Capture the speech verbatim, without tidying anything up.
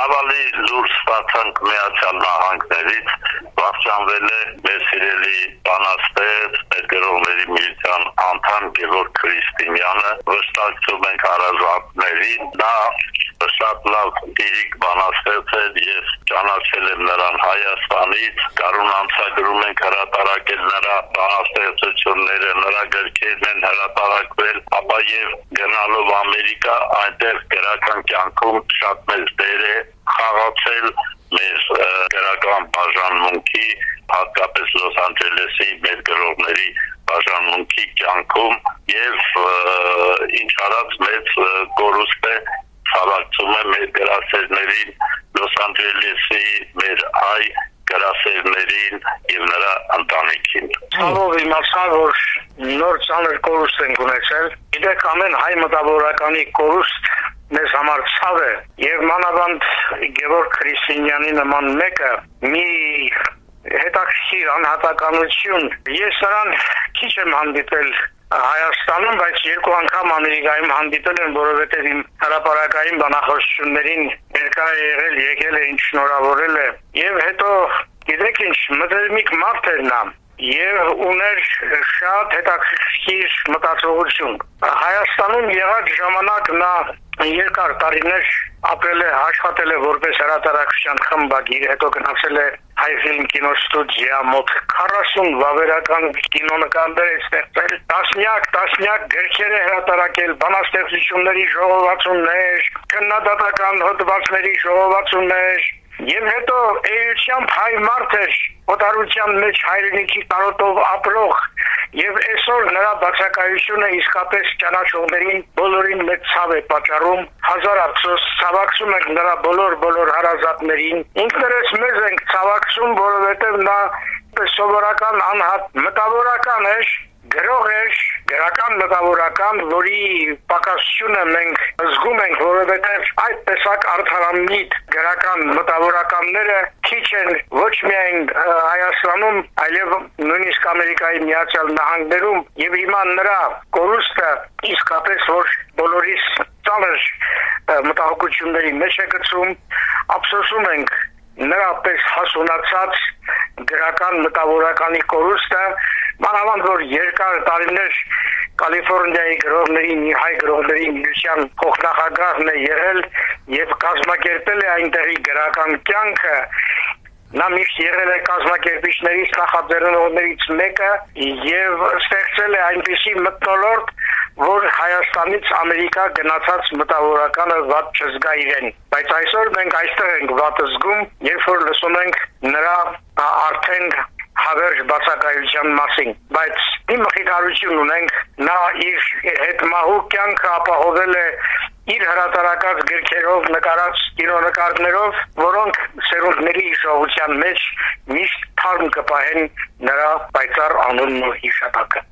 Ցավալի լուր ստացանք Միացյալ Նահանգներից, վախճանվել է մեր սիրելի բանաստեղծ, մեր գրողների միության անդամ Գևորգ Քրիստինյանը, վշտակցում ենք հարազատներին, նա շատ լավ դիրիկ բանաստեղծ էր, ես ճանաչել եմ նրան Հայաստանից, գարուն ամսագրում ենք հրատարակել նրա բանաստեղծությունները, նրա գրքերն են հրատարակվել, ապա եւ գնալով Ամերիկա, այնտեղ գրական կյանքում շատ մեծ դեր է խաղացել մեր գրական բաժանմունքի, հատկապես Լոս Անջելեսի մեր գրողների բաժանմունքի կյանքում եւ ինչ արած մեծ կորուստ է հավաքվում է մեր գրասերներին, Լոս Անջելեսի մեր հայ գրասերներին եւ նրա ընտանիքին։ Ցավով իմացա, որ նոր ծանր կորուստ ենք ունեցել։ Գիտեք, ամեն հայ մտավորականի կորուստ մեզ համար ցավ է եւ մանավանդ Գևորգ Քրիստինյանի նման մեկը մի հետաքրքիր անհատականություն։ Ես նրան քիչ եմ հանդիպել Հայաստանում, բայց երկու անգամ Ամերիկայում հանդիպել եմ, որովհետև իմ հրապարակային բանախոսություններին ներկա է եղել, եկել է, ինձ շնորհավորել է։ Եվ հետո գիտեք ինչ, մտերմիկ մարդ էր նա եւ ուներ շատ հետաքրքիր մտածողություն։ Հայաստանում եղած ժամանակ նա երկար տարիներ ապրել է, աշխատել է որպես հրատարակչության խմբագիր, հետո գնացել է Հայ ֆիլմ կինոստուդիա, մոտ քառասուն վավերական կինոնկարներ է ստեղծել, տասնյակ, տասնյակ գրքեր է հրատարակել, բանաստեղծությունների ժողովածուներ, քննադատական հոդվածների ժողովածուներ, եւ հետո էությամբ հայ մարդ էր, օտարության մեջ հայրենիքի տարոտով ապրող, եւ այսօր նրա բացակայությունը իսկապես ճանաչողներին բոլորին մեծ ցավ է պատճառում, հազար ափսոս, ցավակցում ենք նրա բոլոր բոլոր հարազատներին, ինքներս մեզ ենք ցավակցում, որովհետեւ նա սովորական անհատ մտավորական էր, գրող էր, գրական մտավորական, որի պակասությունը մենք զգում ենք, որովհետև այդ տեսակ արդարամիտ գրական մտավորականները քիչ են ոչ միայն Հայաստանում, այլև նույնիսկ Ամերիկայի Միացյալ Նահանգներում, եւ հիմա նրա կորուստը իսկապես որ բոլորիս ծանր մտահոգությունների մեջ է գցում, ափսոսում ենք նրա պես հասունացած գրական մտավորականի կորուստը, մանավանդ որ երկար տարիներ Կալիֆոռնիայի գրողների մի հայ գրողների միության փոխնախագահն է եղել եւ կազմակերպել է այնտեղի գրական կյանքը, նա միշտ եղել է կազմակերպիչներից նախաձեռնողներից մեկը եւ ստեղծել է այնպիսի մթնոլորտ, որ Հայաստանից Ամերիկա գնացած մտավորականը վատ չզգա իրեն, բայց այսօր մենք այստեղ ենք վատ զգում, երբ որ լսում ենք նրա արդեն հավերժ բացակայության մասին, բայց մի մխիթարություն ունենք, նա իր հետմահու կյանքը ապահովել է իր հրատարակած գրքերով, նկարած կինոնկարներով, որոնք սերունդների հիշողության մեջ միշտ թարմ կպահեն նրա պայծառ անունն ու հիշատակը։